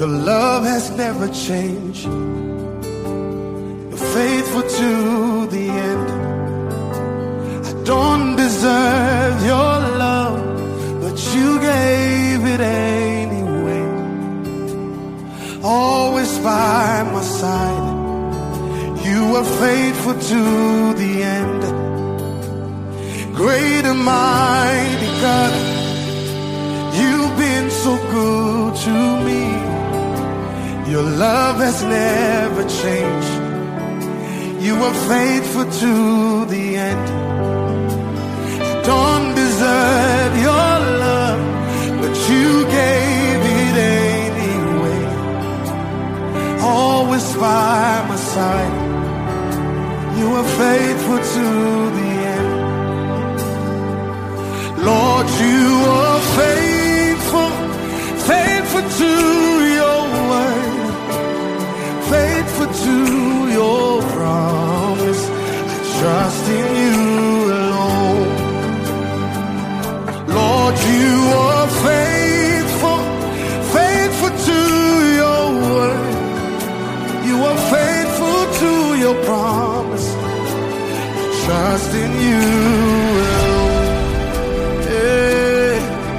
Your love has never changed. You're faithful to the end. I don't deserve your love, but you gave it anyway. Always by my side, you were faithful to the end. Great and mighty God, you've been so good to me. Your love has never changed. You were faithful to the end. I don't deserve your love, but you gave it anyway. Always by my side, you were faithful to the end. Lord, you are faithful, faithful to your word, faithful to your promise. I trust in you alone. Lord, you are faithful, faithful to your word. You are faithful to your promise. I trust in you alone. Yeah.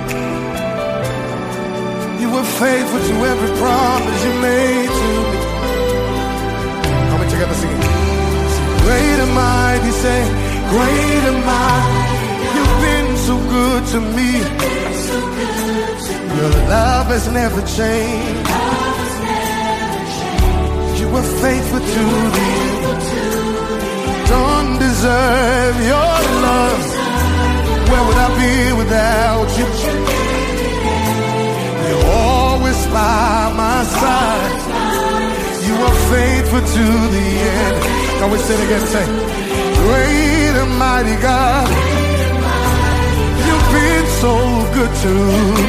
You were faithful to every promise you made to me. How many together sing it? Great and mighty, say, great and mighty. You've been so good to me. Your love has never changed. You were faithful to the end. Don't deserve your love. Where would I be without you? You're always by my side. You are faithful to the end. Can we say it again? Say, great and mighty God, you've been so good to me.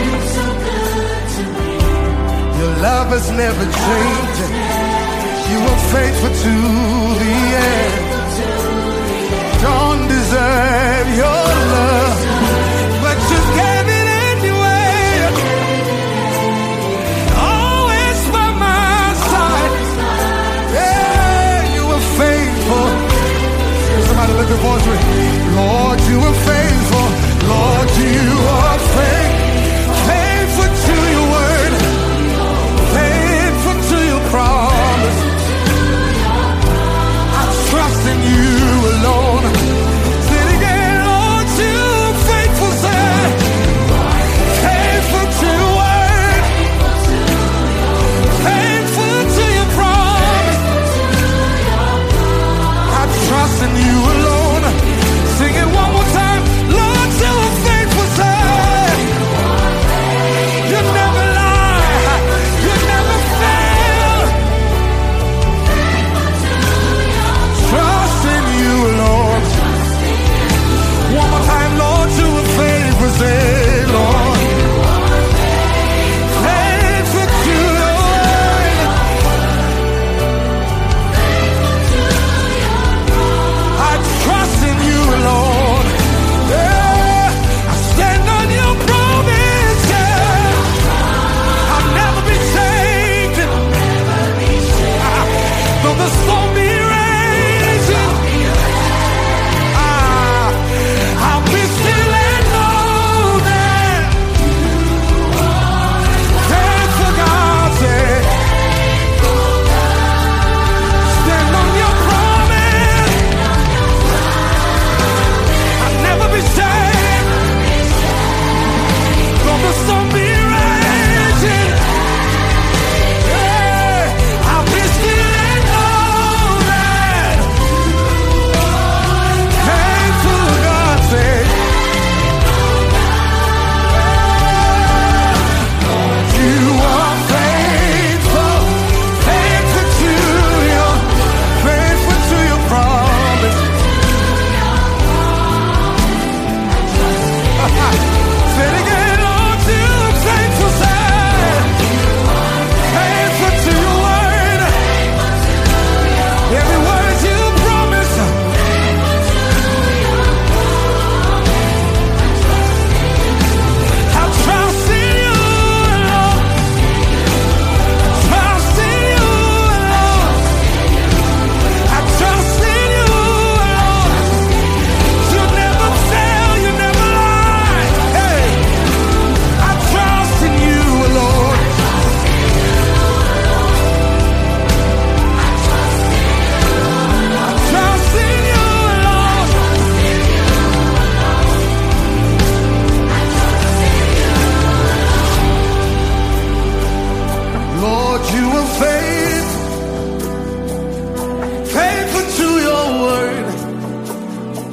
Your love has never changed. You are faithful to the end. Don't deserve your love, but you gave it anyway. Always by my side. Yeah, you were faithful. Somebody lift your voice with me. Lord, you are faithful. Lord, you are faithful. Faithful to your word. Faithful to your promise. I trust in you alone. Say it again, Lord, you are faithful, say. Faithful to your word. Faithful to your promise. I trust in you alone. Sing it one more time. Lord, you are faithful, say.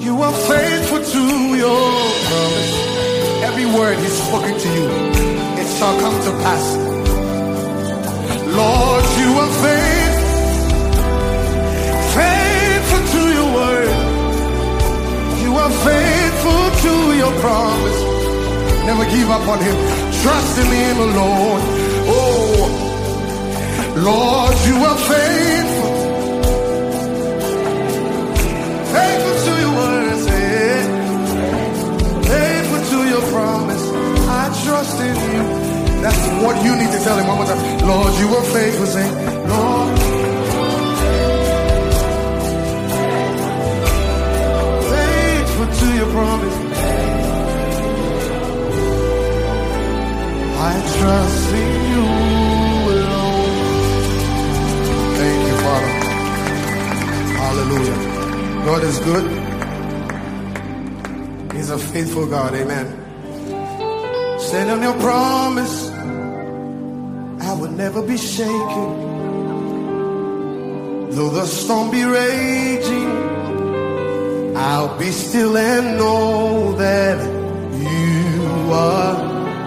You are faithful to your promise. Every word He's spoken to you, it shall come to pass. Lord, you are faithful to your word. You are faithful to your promise. Never give up on Him. Trust in Him alone. Oh, Lord, you are faithful. Faithful to your word, say. Faithful to your promise. I trust in you. That's what you need to tell Him one more time. Lord, you are faithful, say. Lord, faithful to your promise. I trust in you alone. Thank you, Father. Hallelujah. God is good. He's a faithful God. Amen. Stand on your promise. I will never be shaken. Though the storm be raging, I'll be still and know that you are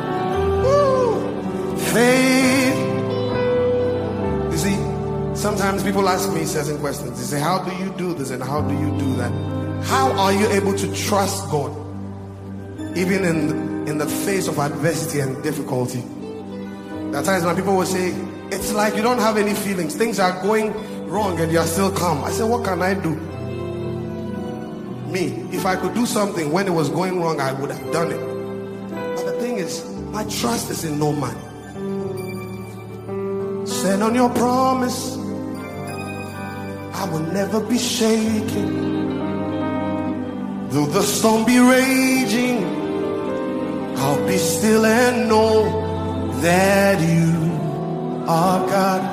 faith. You see, sometimes people ask me certain questions. They say, how do you do this and how do you do that? How are you able to trust God even in the face of adversity and difficulty? There are times when people will say, it's like you don't have any feelings. Things are going wrong and you are still calm. I say, what can I do? Me, if I could do something when it was going wrong, I would have done it. But the thing is, my trust is in no man. Stand on your promise. I will never be shaken. Though the storm be raging, I'll be still and know that you are God,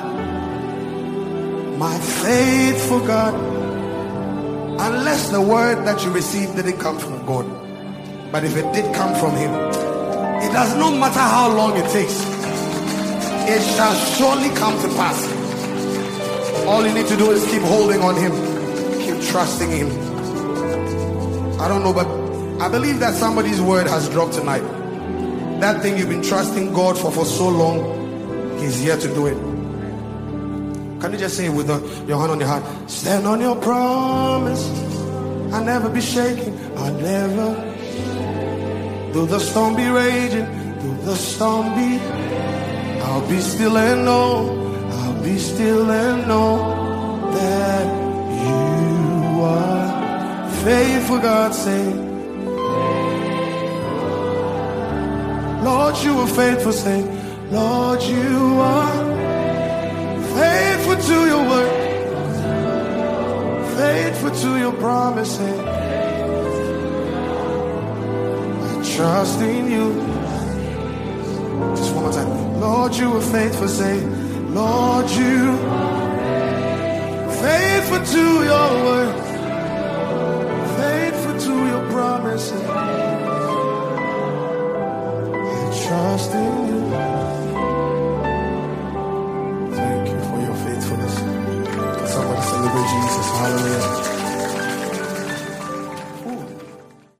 my faithful God. Unless the word that you received didn't come from God, but if it did come from Him, it does not matter how long it takes, it shall surely come to pass. All you need to do is keep holding on Him, keep trusting Him. I don't know, but I believe that somebody's word has dropped tonight. That thing you've been trusting God for so long, He's here to do it. Can you just say it with your hand on your heart? Stand on your promise. I'll never be shaken. I'll never. Though the storm be raging, though the storm be, I'll be still and know. I'll be still and know that you are faithful. God say, Lord, you are faithful. Say, Lord, you are faithful to your word, faithful to your promises. I trust in you. Just one more time. Lord, you are faithful. Say, Lord, you faithful to your word, faithful to your promises. I trust in you. Somebody celebrate Jesus. Hallelujah.